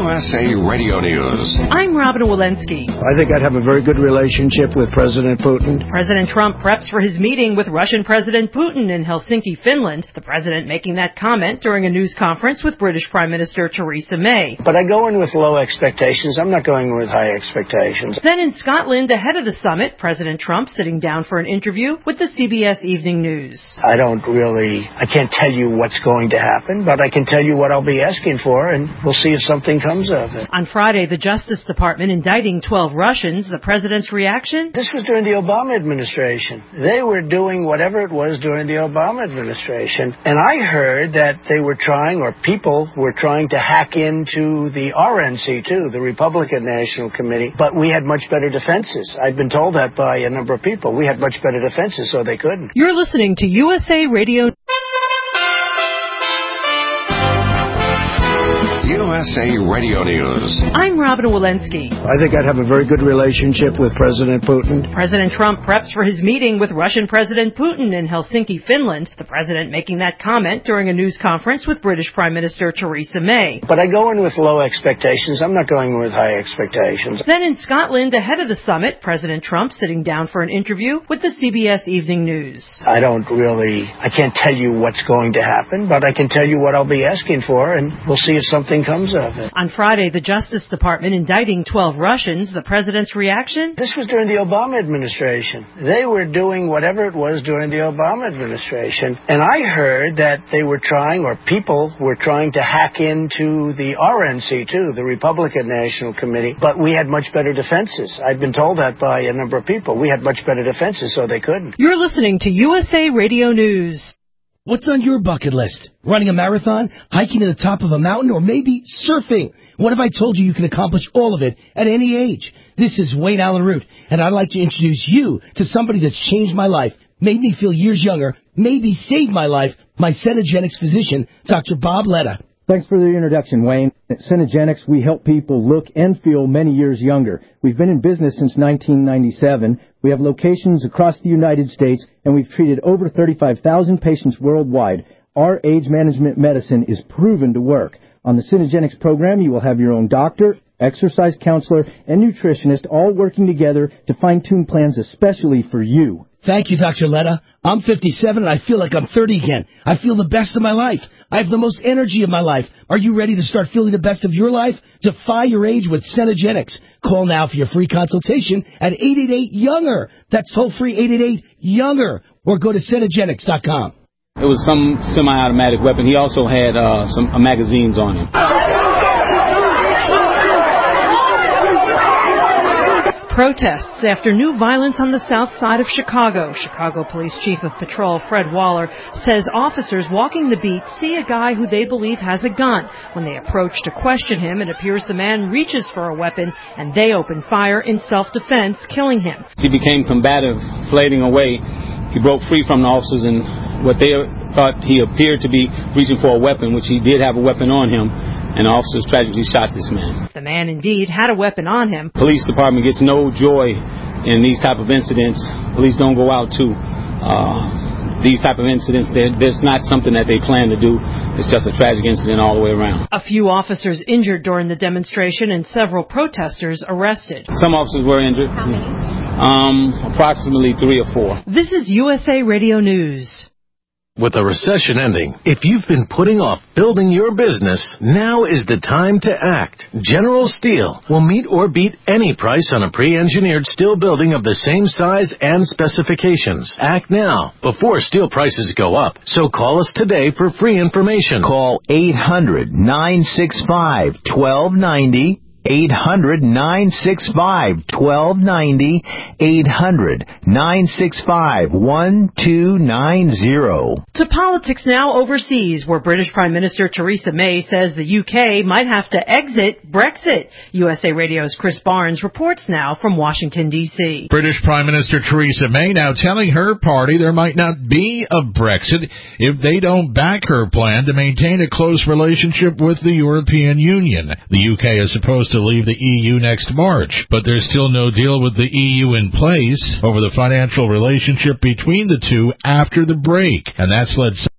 USA Radio News. I'm Robin Walensky. I think I'd have a very good relationship with President Putin. President Trump preps for his meeting with Russian President Putin in Helsinki, Finland. The president making that comment during a news conference with British Prime Minister Theresa May. But I go in with low expectations. I'm not going with high expectations. Then in Scotland, ahead of the summit, President Trump sitting down for an interview with the CBS Evening News. I can't tell you what's going to happen, but I can tell you what I'll be asking for, and we'll see if something comes of it. On Friday, the Justice Department indicting 12 Russians. The president's reaction? This was during the Obama administration. They were doing whatever it was during the Obama administration. And I heard that they were trying, or people were trying to hack into the RNC, too, the Republican National Committee. But we had much better defenses. I'd been told that by a number of people. We had much better defenses, so they couldn't. You're listening to USA Radio. USA Radio News. I'm Robin Walensky. I think I'd have a very good relationship with President Putin. President Trump preps for his meeting with Russian President Putin in Helsinki, Finland. The president making that comment during a news conference with British Prime Minister Theresa May. But I go in with low expectations. I'm not going with high expectations. Then in Scotland, ahead of the summit, President Trump sitting down for an interview with the CBS Evening News. I can't tell you what's going to happen, but I can tell you what I'll be asking for, and we'll see if something comes of it. On Friday, the Justice Department indicting 12 Russians. The president's reaction? This was during the Obama administration. They were doing whatever it was during the Obama administration. And I heard that they were trying, or people were trying to hack into the RNC, too, the Republican National Committee. But we had much better defenses. I'd been told that by a number of people. We had much better defenses, so they couldn't. You're listening to USA Radio News. What's on your bucket list? Running a marathon, hiking to the top of a mountain, or maybe surfing? What if I told you can accomplish all of it at any age? This is Wayne Allen Root, and I'd like to introduce you to somebody that's changed my life, made me feel years younger, maybe saved my life, my Cenegenics physician, Dr. Bob Letta. Thanks for the introduction, Wayne. At Cenegenics, we help people look and feel many years younger. We've been in business since 1997. We have locations across the United States, and we've treated over 35,000 patients worldwide. Our age management medicine is proven to work. On the Cenegenics program, you will have your own doctor, exercise counselor, and nutritionist all working together to fine-tune plans especially for you. Thank you, Dr. Letta. I'm 57 and I feel like I'm 30 again. I feel the best of my life. I have the most energy of my life. Are you ready to start feeling the best of your life? Defy your age with Cenegenics. Call now for your free consultation at 888-YOUNGER. That's toll-free 888-YOUNGER. Or go to Cenegenics.com. It was some semi-automatic weapon. He also had some magazines on him. Protests after new violence on the south side of Chicago. Chicago Police Chief of Patrol Fred Waller says officers walking the beat see a guy who they believe has a gun. When they approach to question him, it appears the man reaches for a weapon and they open fire in self-defense, killing him. He became combative, flaying away. He broke free from the officers, and what they thought he appeared to be reaching for a weapon, which he did have a weapon on him. And the officers tragically shot this man. The man indeed had a weapon on him. Police department gets no joy in these type of incidents. Police don't go out to these type of incidents. There's not something that they plan to do. It's just a tragic incident all the way around. A few officers injured during the demonstration and several protesters arrested. Some officers were injured. How many? Approximately 3 or 4. This is USA Radio News. With a recession ending, if you've been putting off building your business, now is the time to act. General Steel will meet or beat any price on a pre-engineered steel building of the same size and specifications. Act now, before steel prices go up. So call us today for free information. Call 800-965-1290. 800-965-1290, 800-965-1290. To politics now overseas, where British Prime Minister Theresa May says the UK might have to exit Brexit. USA Radio's Chris Barnes reports now from Washington, D.C. British Prime Minister Theresa May now telling her party there might not be a Brexit if they don't back her plan to maintain a close relationship with the European Union. The UK is supposed to leave the EU next March, but there's still no deal with the EU in place over the financial relationship between the two after the break, and that's led